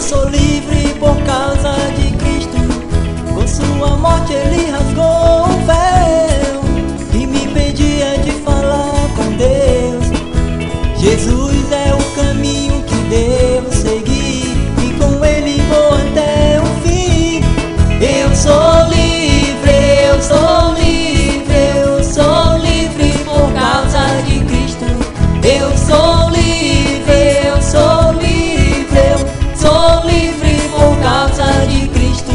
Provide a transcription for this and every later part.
sou livre por causa de Cristo. Com sua morte ele rasgou o véu e me impedia de falar com Deus. Jesus é o caminho que devo seguir e com ele vou até o fim. Eu sou livre, eu sou livre, eu sou livre por causa de Cristo. Eu sou livre, eu sou livre, eu sou livre por causa de Cristo.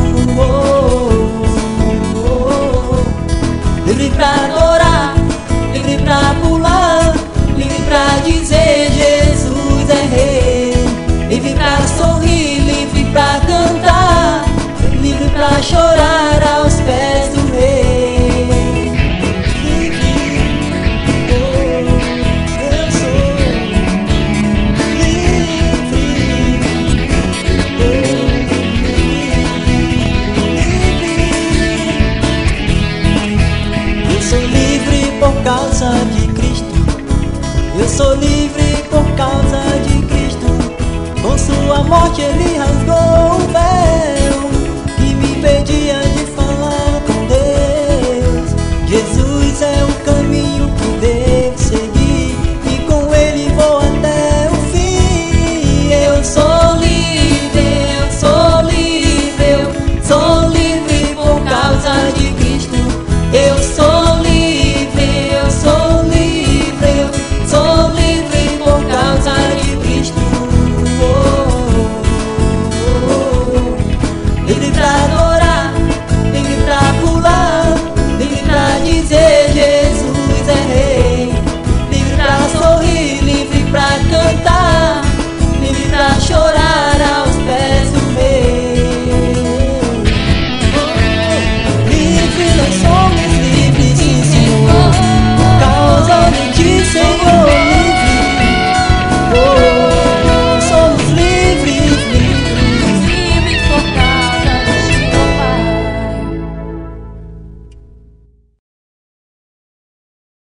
Livre pra adorar, livre pra pular, livre pra dizer Jesus é Rei. Livre pra sorrir, livre pra cantar, livre pra chorar aos pés do Rei. Eu sou livre, eu sou livre por causa de Cristo. Eu sou livre por causa de Cristo. Com sua morte ele rasgou o véu e me impedia